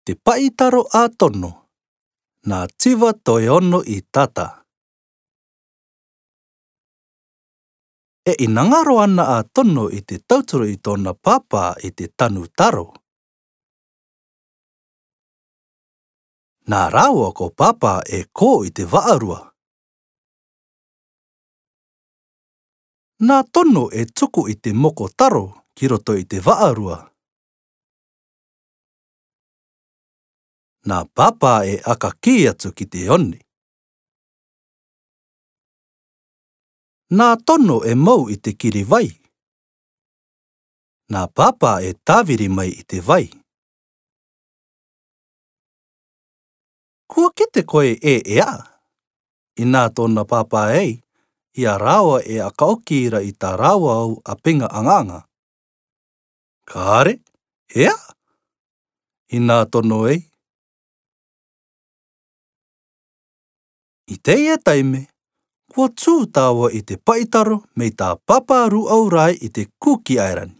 te paitaro a tono. Nā tiva toi ono I tata. E inangaro ana a tono I te tautoro I tōna papa I te tanu taro. Nā rāua ko papa e ko I te vaarua. Nā tono e tuku I te moko taro ki roto I te vaarua. Nā papa e aka ki atu ki te oni. Nā tono e mau I te kiri vai. Nā papa e tāwiri mai I te vai. Kua kite koe e ea. I nā tōna papa ei, ia rāua e akaokira I tā rāua au a pinga anganga. Kāre, ea? I nā tono ei. I teia taime, kua tū tāua I te paitaro me tā papa ru au rai I te kuki airani.